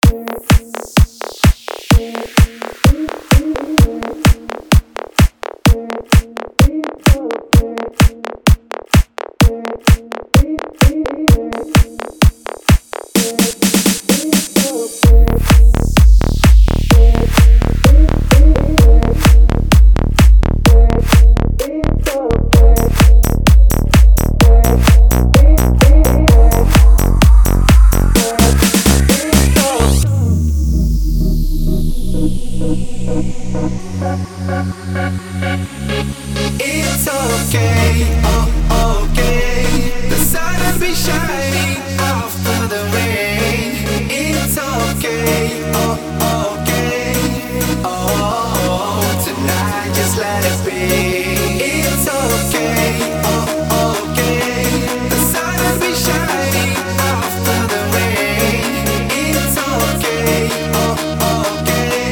It's okay, oh okay. The sun will be shining after the rain. It's okay, oh okay. Oh, tonight just let it be. It's okay, oh okay. The sun will be shining after the rain. It's okay, oh okay.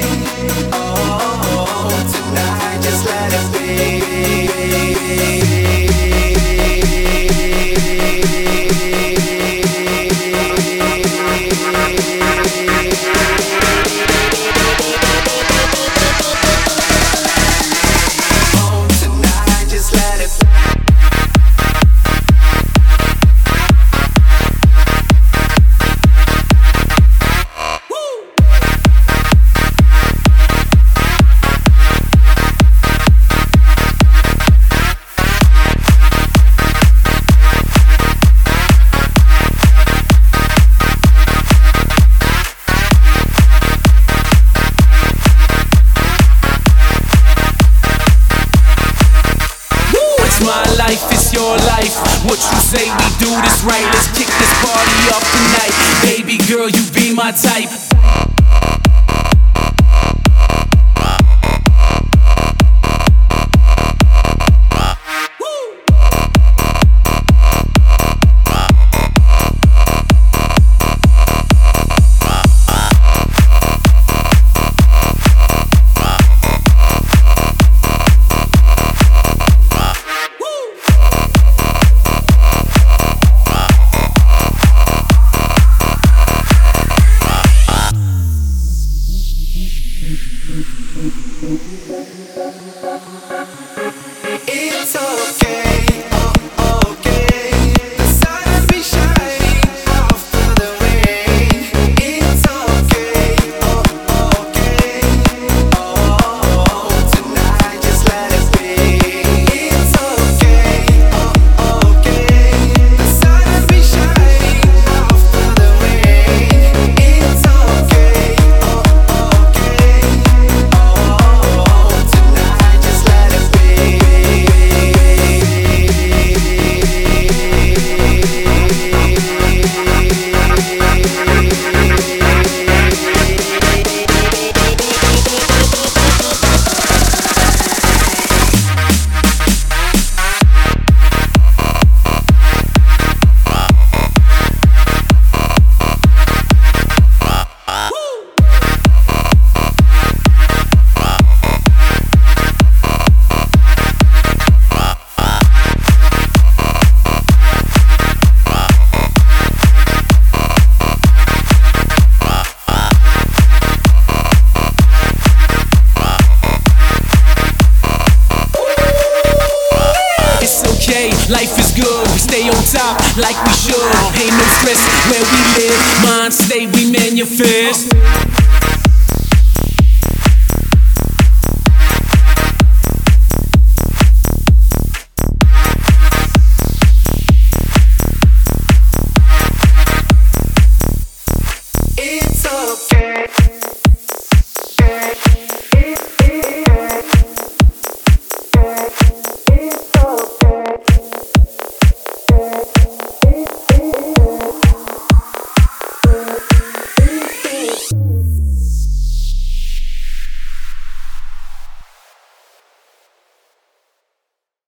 Oh, tonight just let it be. My life is your life. What you say, we do this right. Let's kick this party off tonight. Baby girl, you be my type. It's okay, oh okay. The sun will be shining after the rain. It's okay, oh okay. Oh, tonight just let it be. It's okay, oh okay. The sun will be shining after the rain. It's okay, oh okay. Oh, tonight just let it be. Life is good, we stay on top like we should. Ain't no stress where we live, mind state we manifest.